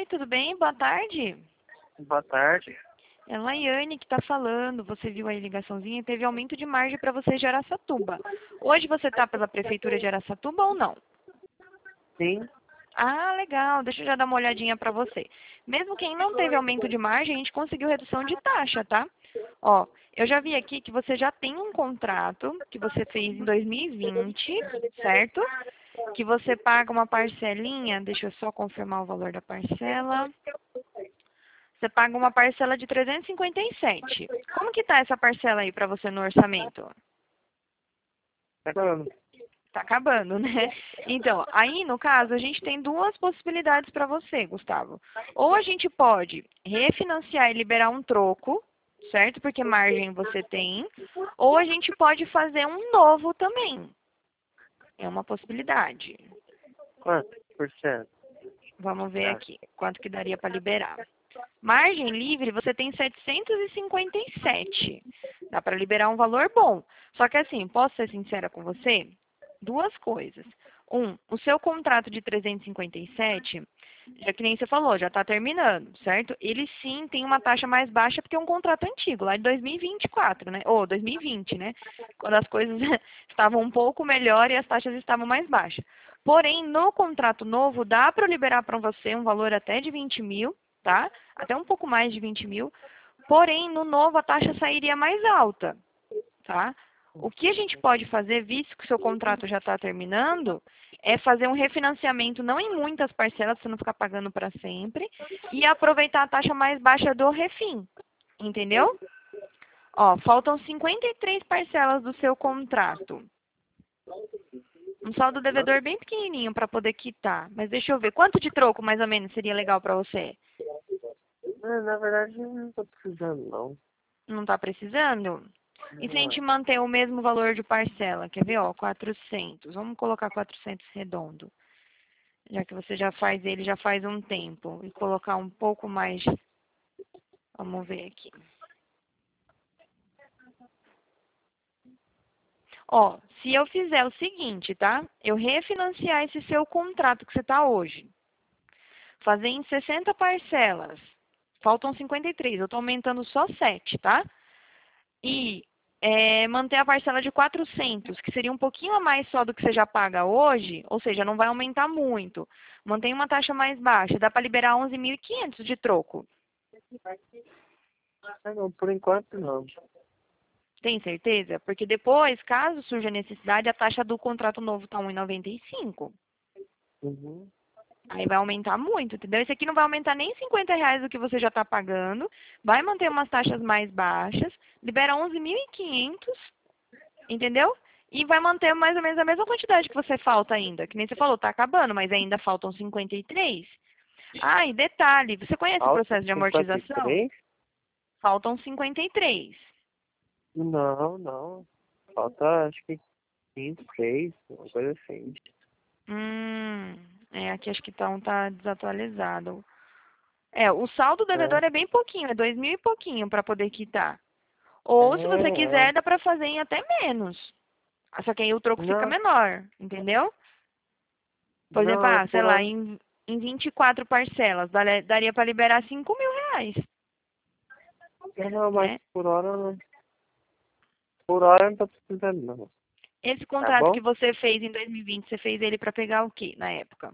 Oi, tudo bem? Boa tarde. Boa tarde. É a Laiane que está falando. Você viu aí a ligaçãozinha e teve aumento de margem para você de Araçatuba. Hoje você está pela Prefeitura de Araçatuba ou não? Sim. Ah, legal. Deixa eu já dar uma olhadinha para você. Mesmo quem não teve aumento de margem, a gente conseguiu redução de taxa, tá? Ó, eu já vi aqui que você já tem um contrato que você fez em 2020, certo? Que você paga uma parcelinha, deixa eu só confirmar o valor da parcela. Você paga uma parcela de 357. Como que tá essa parcela aí para você no orçamento? Tá falando. Tá acabando, né? Então, aí no caso, a gente tem duas possibilidades para você, Gustavo. Ou a gente pode refinanciar e liberar um troco, certo? Porque margem você tem. Ou a gente pode fazer um novo também. É uma possibilidade. Quanto por cento? Vamos ver Tá. aqui quanto que daria para liberar. Margem livre, você tem 757. Dá para liberar um valor bom. Só que assim, posso ser sincera com você? Duas coisas. O seu contrato de 357, já que nem você falou, já está terminando, certo? Ele sim tem uma taxa mais baixa porque é um contrato antigo, lá de 2024, né? Ou 2020, né? Quando as coisas estavam um pouco melhor e as taxas estavam mais baixas. Porém, no contrato novo, dá para liberar para você um valor até de 20 mil, tá? Até um pouco mais de 20 mil. Porém, no novo, a taxa sairia mais alta, tá? O que a gente pode fazer, visto que o seu contrato já está terminando, é fazer um refinanciamento, não em muitas parcelas, para você não ficar pagando para sempre, e aproveitar a taxa mais baixa do refim, entendeu? Ó, faltam 53 parcelas do seu contrato. Um saldo devedor bem pequenininho para poder quitar. Mas deixa eu ver, quanto de troco mais ou menos seria legal para você? Na verdade, não tô precisando, não. Não está precisando? E se a gente Não. manter o mesmo valor de parcela? Quer ver, ó, 400. Vamos colocar 400 redondo. Já que você já faz ele já faz um tempo. E colocar um pouco mais. Vamos ver aqui. Ó, se eu fizer o seguinte, tá? Eu refinanciar esse seu contrato que você está hoje. Fazer em 60 parcelas. Faltam 53. Eu estou aumentando só 7, tá? E manter a parcela de 400, que seria um pouquinho a mais só do que você já paga hoje, ou seja, não vai aumentar muito. Mantém uma taxa mais baixa, dá para liberar 11.500 de troco. Não, por enquanto, não. Tem certeza? Porque depois, caso surja necessidade, a taxa do contrato novo está 1,95. Uhum. Aí vai aumentar muito, entendeu? Esse aqui não vai aumentar nem R$ 50 do que você já está pagando, vai manter umas taxas mais baixas, libera 11.500, entendeu? E vai manter mais ou menos a mesma quantidade que você falta ainda. Que nem você falou, tá acabando, mas ainda faltam 53. Ah, e detalhe, você conhece o Alta processo de amortização? 53? Faltam 53. Não, não. Falta, acho que 5, 6, uma coisa assim. Aqui acho que tá desatualizado. O saldo É, devedor é bem pouquinho, é 2.000 e pouquinho para poder quitar. é, Ou se você é. quiser, dá para fazer em até menos. Só que aí o troco fica Não, menor, entendeu? Por exemplo, não, é sei por lá, hora. em 24 parcelas, daria para liberar R$ 5.000, Não, mas né? por hora não. Por hora eu não tô precisando, não. Esse Tá contrato bom? que você fez em 2020, você fez ele para pegar o quê na época?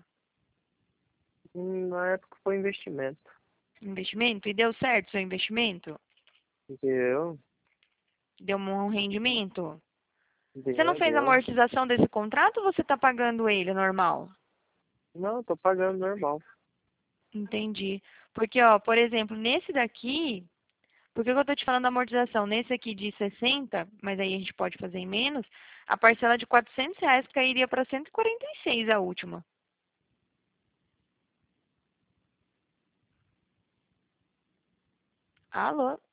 Na época foi investimento. Investimento? E deu certo seu investimento? Deu, Deu um rendimento? Você não deu, fez deu. amortização desse contrato ou você está pagando ele normal? Não, tô pagando normal. Entendi. Porque, ó, por exemplo, nesse daqui, por que que eu tô te falando da amortização? Nesse aqui de 60, mas aí a gente pode fazer em menos, a parcela de R$ 400 cairia para 146 a última. Alô?